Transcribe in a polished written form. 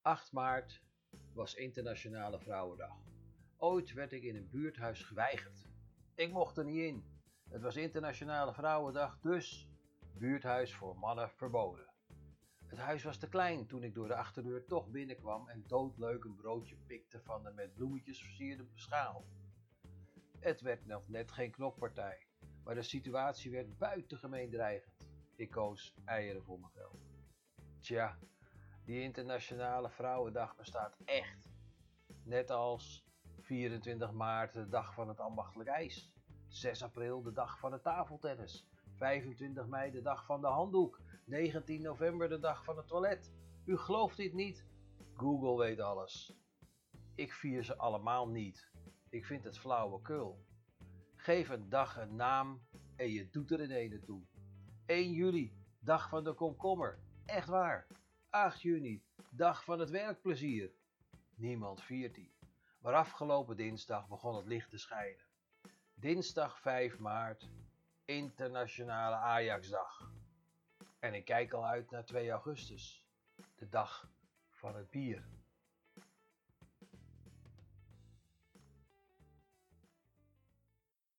8 maart was Internationale Vrouwendag. Ooit werd ik in een buurthuis geweigerd. Ik mocht er niet in. Het was Internationale Vrouwendag, dus buurthuis voor mannen verboden. Het huis was te klein toen ik door de achterdeur toch binnenkwam en doodleuk een broodje pikte van de met bloemetjes versierde schaal. Het werd nog net geen knokpartij, maar de situatie werd buitengemeen dreigend. Ik koos eieren voor mijn geld. Tja, die Internationale Vrouwendag bestaat echt. Net als 24 maart de dag van het ambachtelijk ijs, 6 april de dag van het tafeltennis, 25 mei de dag van de handdoek, 19 november de dag van het toilet. U gelooft dit niet? Google weet alles. Ik vier ze allemaal niet. Ik vind het flauwekul. Geef een dag een naam en je doet er een ene toe. 1 juli, dag van de komkommer. Echt waar. 8 juni, dag van het werkplezier. Niemand viert die. Maar afgelopen dinsdag begon het licht te schijnen. Dinsdag 5 maart, Internationale Ajaxdag. En ik kijk al uit naar 2 augustus, de dag van het bier.